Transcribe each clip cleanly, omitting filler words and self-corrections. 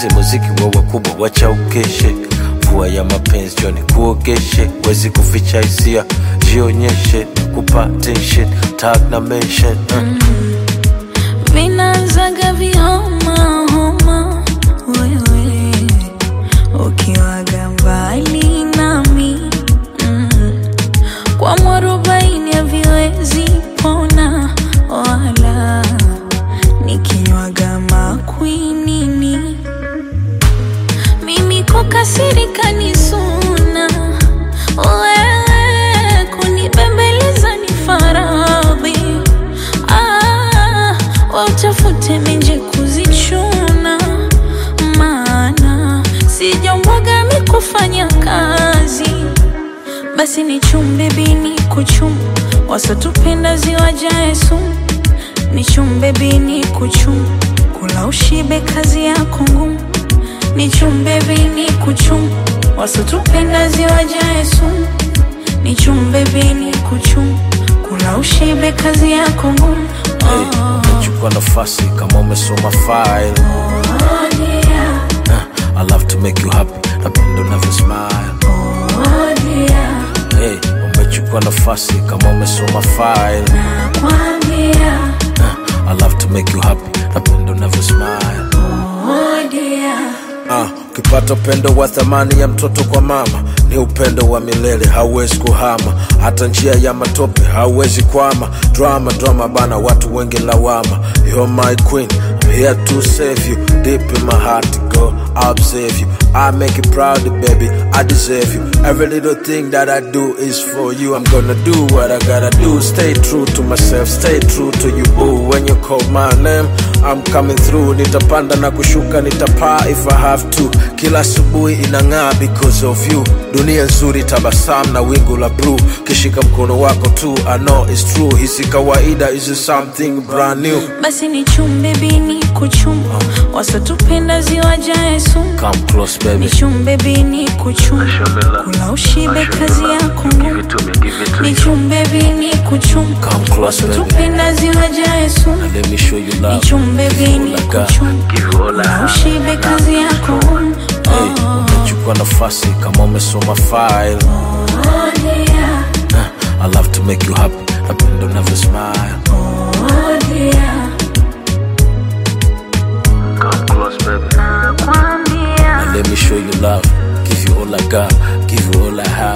mapenzi muziki wa wakubwa wacha ukeshe. Mvua ya mapenzi joni kuogeshe. Wezi kuficha hisia jionyeshe. Kupa tension tag na mention Vinaanzaga vihoma homa wewe ukiwaga mbali nami Kwa mwarobaini haviwezi pona wala nikinywaga makwinini Mimi kukasirika ni suna wewe kunibembeleza ni faradhi Wautafute menje kuzichuna Maana sijambwaga mikufanya kazi Basi ni chumbe bini kuchum Wasatupenda ziwajae sumu Ni chumbe bini kuchum Kula ushibe kazi yako ngumu Ni chumbe bini kuchum Wasatupenda ziwajae sumu Ni chumbe bini kuchum Kula ushibe kazi yako ngumu Umechukua nafasi kama umesoma file I love to make you happy napenda unavyo smile Umechukua nafasi kama umesoma file I love to make you happy napenda unavyo smile Ukipata upendo wa thamani ya mtoto kwa mama Ni upendo wa milele hauwezi kuhama Hata njia ya matope hauwezi kwama Drama bana watu wengi lawama You're my queen, I'm here to save you Deep in my heart girl, I'll observe you I make you proud baby, I deserve you Every little thing that I do is for you I'm gonna do what I gotta do Stay true to myself, stay true to you boo When you call my name, I'm coming through Nitapanda na kushuka, nitapaa if I have to Kila asubuhi inang'aa because of you Dunia nzuri tabasamu na wingu la blue Kishika mkono wako tu, I know it's true Hisi kawaida is something brand new Basi ni chumbe bini kuchum Wasatupenda ziwajae sumu Come close baby Ni chumbe bini kuchum Kula ushibe kazi yako ngumu Ni chumbe bini kuchum Come close baby Wasatupenda ziwajae sumu Let me show you love Ni chumbe bini kuchum Kula ushibe kazi yako ngumu Umechukua nafasi kama umesoma file I love to make you happy napenda unavyo smile Come close baby And let me show you love Give you all I got Give you all I have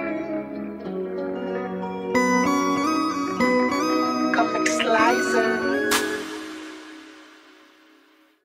Comic Slicer